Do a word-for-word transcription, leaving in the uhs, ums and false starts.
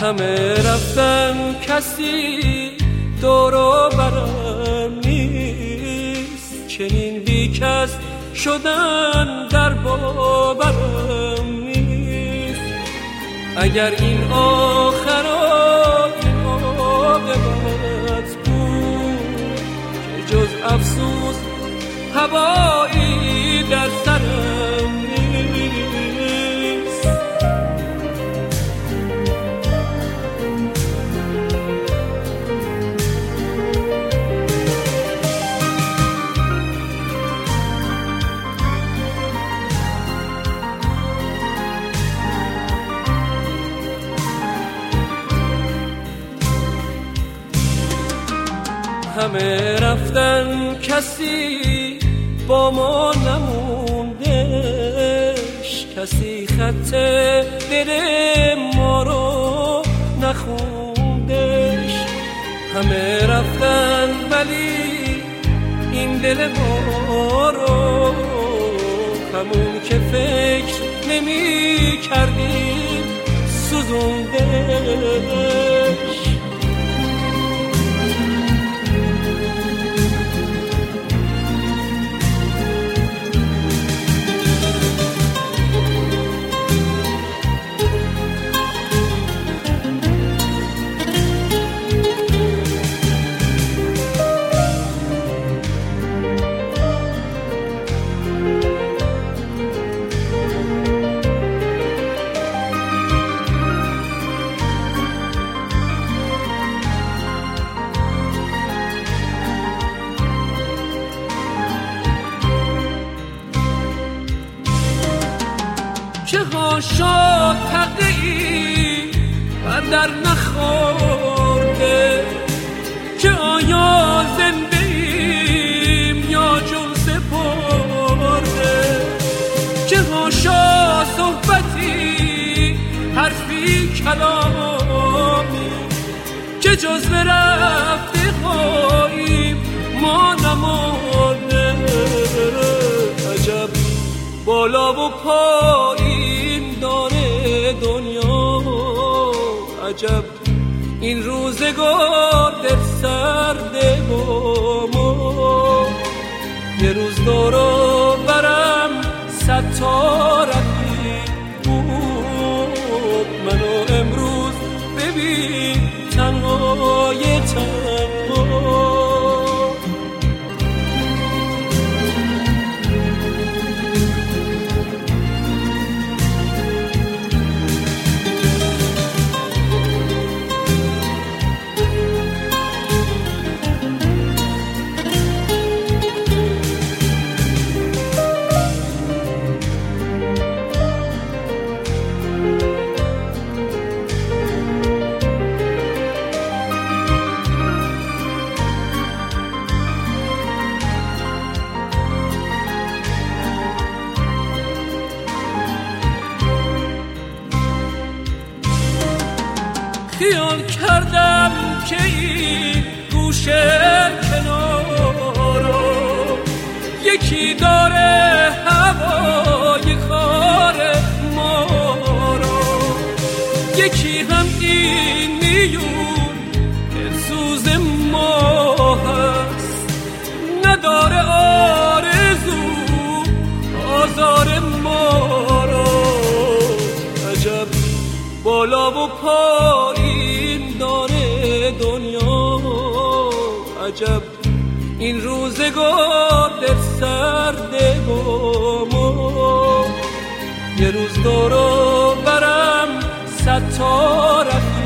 همه رفتن کسی دورو برم نیست، چنین بی کس شدن در باورم نیست. اگر این آخرات عاقبت بود که جز افسوس هوایی در سرم نیست. همه رفتن کسی با ما نموندش، کسی خط دل ما رو نخوندش. همه رفتن ولی این دل ما رو همون که فکر نمی کردیم سوزوندش. چه ها شد تقدیری بندر نخورده، که آیا زنده ایم یا جون سپرده. چه ها شد صحبتی حرفی کلامی، که جز به رفته خواهیم ما نمانده. عجب بالا و پایین داره دنیا، عجب این روزگار در سرده با ما. یه روز دورو برم صد تا رفیق بود، منو امروز ببین تنهای تنها. خیال کردم که این گوشه کنارو یکی داره هوای خار ما رو، یکی هم این میون دلسوز ما هست، نداره آرزو آزار ما رو. عجب بالا و پایین داره دنیا، عجب این روزگار در سرده با ما. یه روز دورو برم صد تا رفیق